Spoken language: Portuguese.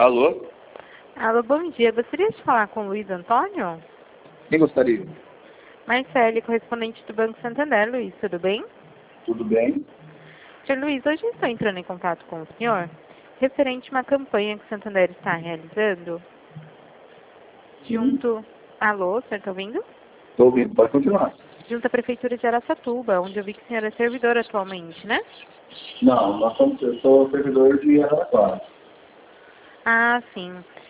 Alô? Alô, bom dia. Gostaria de falar com o Luiz Antônio? Quem gostaria? Marcele, correspondente do Banco Santander. Luiz, tudo bem? Tudo bem? Sr. Luiz, hoje estou entrando em contato com o senhor referente a uma campanha que o Santander está realizando junto... Alô, o senhor está ouvindo? Estou ouvindo, pode continuar. Junto à Prefeitura de Araçatuba, onde eu vi que o senhor é servidor atualmente, né? Não, eu sou servidor de Araraquara. Ah, sim.